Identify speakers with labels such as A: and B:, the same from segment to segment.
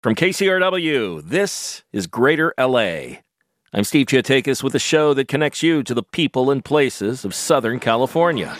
A: From KCRW, this is Greater LA. I'm Steve Chiotakis with a show that connects you to the people and places of Southern California.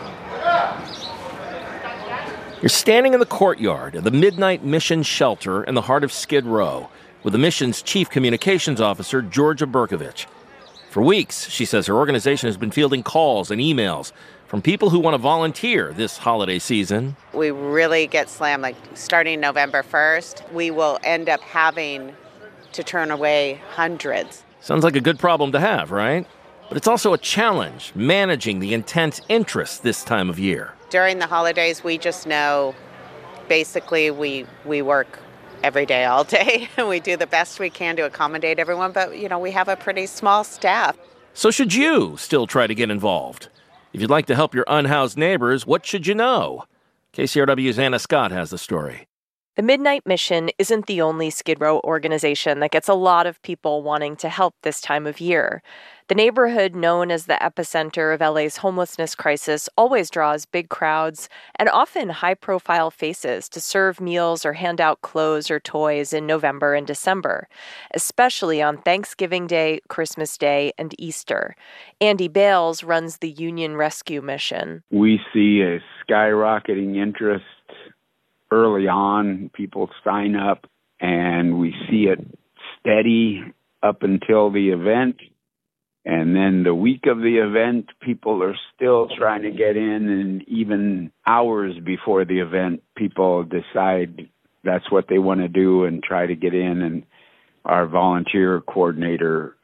A: You're standing in the courtyard of the Midnight Mission Shelter in the heart of Skid Row with the mission's chief communications officer, Georgia Berkovich. For weeks, she says her organization has been fielding calls and emails from people who want to volunteer this holiday season.
B: We really get slammed, like starting November 1st, we will end up having to turn away hundreds.
A: Sounds like a good problem to have, right? But it's also a challenge managing the intense interest this time of year.
B: During the holidays, we just know basically we work every day, all day. We do the best we can to accommodate everyone, but we have a pretty small staff.
A: So should you still try to get involved? If you'd like to help your unhoused neighbors, what should you know? KCRW's Anna Scott has the story.
C: The Midnight Mission isn't the only Skid Row organization that gets a lot of people wanting to help this time of year. The neighborhood known as the epicenter of LA's homelessness crisis always draws big crowds and often high-profile faces to serve meals or hand out clothes or toys in November and December, especially on Thanksgiving Day, Christmas Day, and Easter. Andy Bales runs the Union Rescue Mission.
D: We see a skyrocketing interest early on. People sign up, and we see it steady up until the event. And then the week of the event, people are still trying to get in, and even hours before the event, people decide that's what they want to do and try to get in. And our volunteer coordinator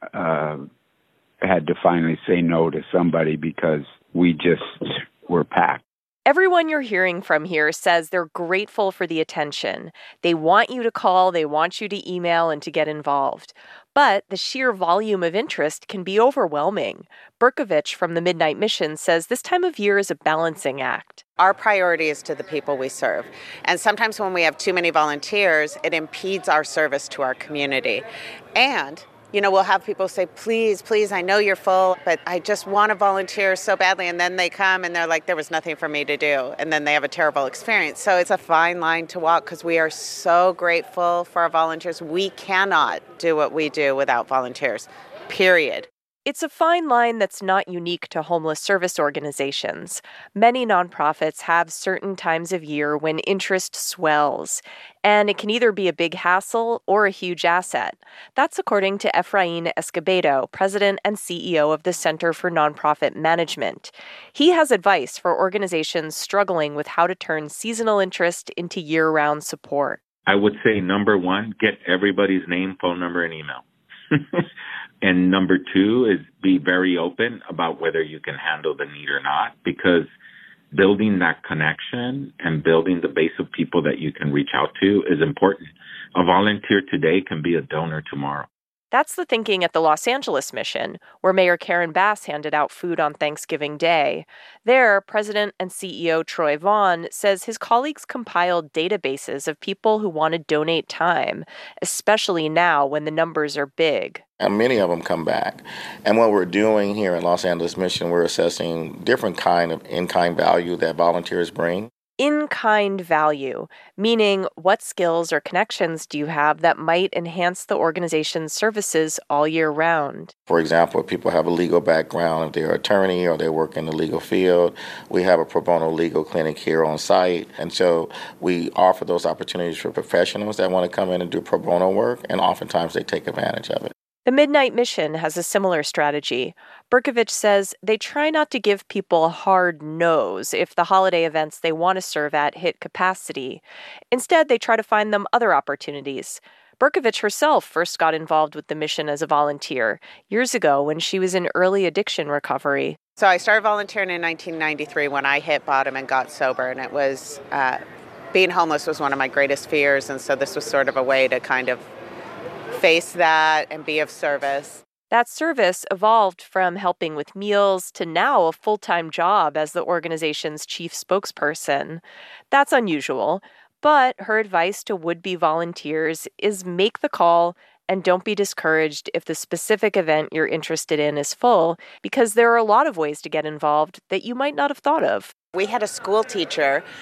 D: had to finally say no to somebody because we just were packed.
C: Everyone you're hearing from here says they're grateful for the attention. They want you to call, they want you to email, and to get involved. But the sheer volume of interest can be overwhelming. Berkovich from the Midnight Mission says this time of year is a balancing act.
B: Our priority is to the people we serve. And sometimes when we have too many volunteers, it impedes our service to our community. And we'll have people say, please, I know you're full, but I just want to volunteer so badly. And then they come and they're like, there was nothing for me to do. And then they have a terrible experience. So it's a fine line to walk because we are so grateful for our volunteers. We cannot do what we do without volunteers, period.
C: It's a fine line that's not unique to homeless service organizations. Many nonprofits have certain times of year when interest swells, and it can either be a big hassle or a huge asset. That's according to Efrain Escobedo, president and CEO of the Center for Nonprofit Management. He has advice for organizations struggling with how to turn seasonal interest into year-round support.
E: I would say, number one, get everybody's name, phone number, and email. And number two is be very open about whether you can handle the need or not, because building that connection and building the base of people that you can reach out to is important. A volunteer today can be a donor tomorrow.
C: That's the thinking at the Los Angeles Mission, where Mayor Karen Bass handed out food on Thanksgiving Day. There, President and CEO Troy Vaughn says his colleagues compiled databases of people who want to donate time, especially now when the numbers are big.
F: And many of them come back. And what we're doing here at Los Angeles Mission, we're assessing different kind of in-kind value that volunteers bring.
C: In-kind value, meaning what skills or connections do you have that might enhance the organization's services all year round?
F: For example, if people have a legal background, if they're an attorney or they work in the legal field, we have a pro bono legal clinic here on site. And so we offer those opportunities for professionals that want to come in and do pro bono work, and oftentimes they take advantage of it.
C: The Midnight Mission has a similar strategy. Berkovich says they try not to give people hard no's if the holiday events they want to serve at hit capacity. Instead, they try to find them other opportunities. Berkovich herself first got involved with the mission as a volunteer years ago when she was in early addiction recovery.
B: So I started volunteering in 1993 when I hit bottom and got sober, and it was being homeless was one of my greatest fears, and so this was sort of a way to kind of face that and be of service.
C: That service evolved from helping with meals to now a full-time job as the organization's chief spokesperson. That's unusual, but her advice to would-be volunteers is make the call and don't be discouraged if the specific event you're interested in is full, because there are a lot of ways to get involved that you might not have thought of.
B: We had a school teacher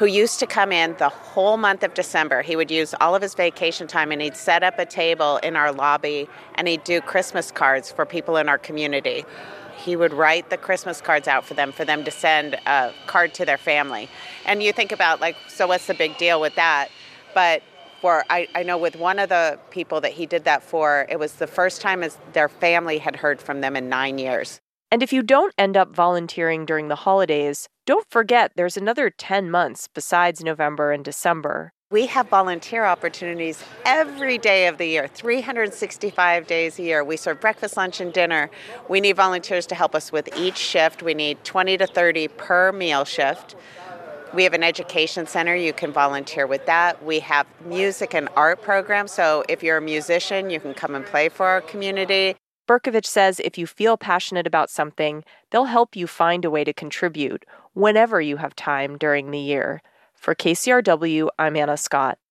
B: who used to come in the whole month of December. He would use all of his vacation time and he'd set up a table in our lobby and he'd do Christmas cards for people in our community. He would write the Christmas cards out for them to send a card to their family. And you think about, like, so what's the big deal with that? But I know with one of the people that he did that for, it was the first time as their family had heard from them in 9 years.
C: And if you don't end up volunteering during the holidays, don't forget there's another 10 months besides November and December.
B: We have volunteer opportunities every day of the year, 365 days a year. We serve breakfast, lunch, and dinner. We need volunteers to help us with each shift. We need 20 to 30 per meal shift. We have an education center. You can volunteer with that. We have music and art programs. So if you're a musician, you can come and play for our community.
C: Berkovich says if you feel passionate about something, they'll help you find a way to contribute whenever you have time during the year. For KCRW, I'm Anna Scott.